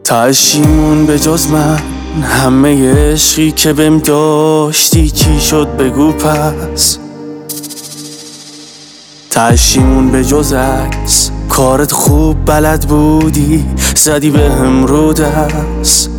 تهشیمون به جز من همه عشقی که بهم داشتی چی شد بگو پس. تهشیمون به جز عکس کارت خوب بلد بودی زدی بهم رو دست.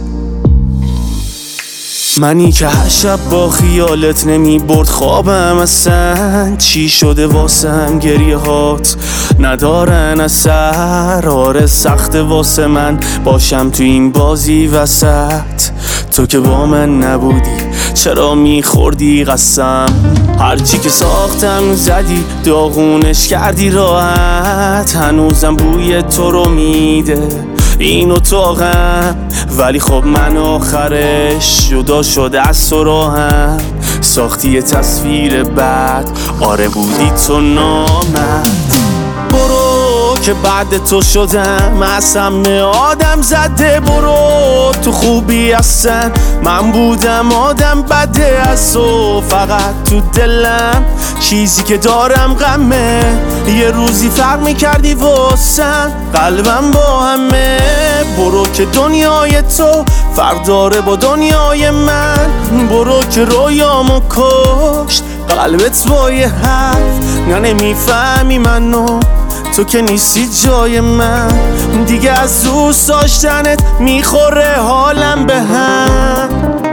منی که هر شب با خیالت نمی برد خوابم اصلا چی شده واسم گریه هات ندارن اثر. آره سخت واسه من باشم تو این بازی وسط. تو که با من نبودی چرا میخوردی قسم. هرچی که ساختم زدی داغونش کردی راحت. هنوزم بوی تو رو میده این اتاقم ولی خب من آخرش جدا شده از سراهم. ساختی یه تصویر بد آره بودی تو نامرد. برو که بعد تو شدم از همه آدم زده. برو تو خوبی هستن من بودم آدم بده. از تو فقط تو دلم چیزی که دارم غمه. یه روزی فرق میکردی واسم قلبم با همه. برو که دنیای تو فرق داره با دنیای من. برو که رویامو کشت قلبت با یه حرف. نه نمیفهمی منو تو که نیستی جای من. دیگه از دوست داشتنت میخوره حالم به هم.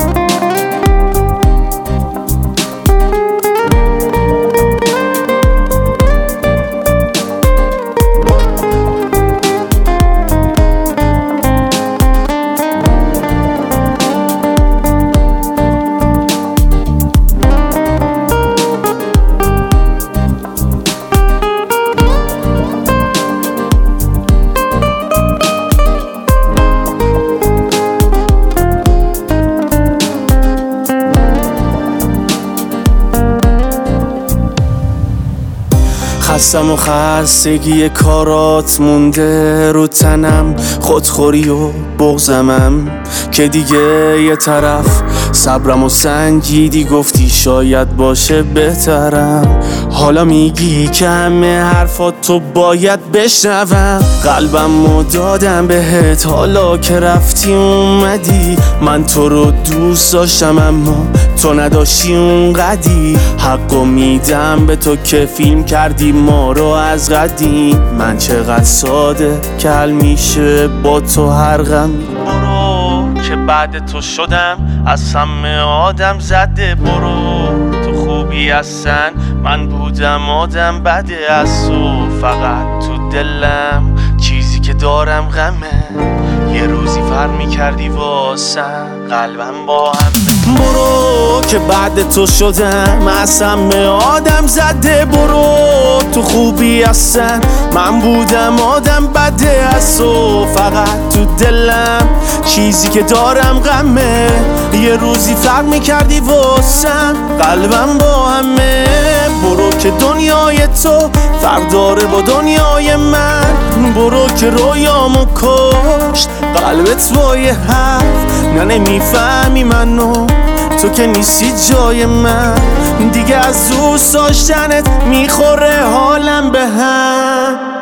خستم و خستگی کارات مونده رو تنم. خودخوری و بغضمم که دیگه یه طرف صبرم و سنجیدی گفتی شاید باشه بهترم. حالا میگی که همه حرفات تو باید بشنوم. قلبم رو دادم بهت حالا که رفتی اومدی. من تو رو دوست داشتم اما تو نداشتی اونقدی. حقو میدم به تو که فیلم کردی ما رو از قدیم. من چقدر ساده کل میشه با تو هر غمی. برو که بعد تو شدم از همه آدم زده. برو تو خوبی هستن من بودم آدم بده. از تو فقط تو دلم چیزی که دارم غمه. یه روزی فرق میکردی واسم قلبم با هم. برو که بعد تو شدم از همه آدم زده. برو تو خوبی هستن من بودم آدم بده. از تو فقط تو دلم چیزی که دارم غمه. یه روزی فرق میکردی واسم قلبم با همه. برو که دنیای تو فرق داره با دنیای من. برو که رویامو کشت قلبت با یه حرف. نه نمیفهمی منو تو که نیستی جای من. دیگه از دوست داشتنت میخوره حالم به هم.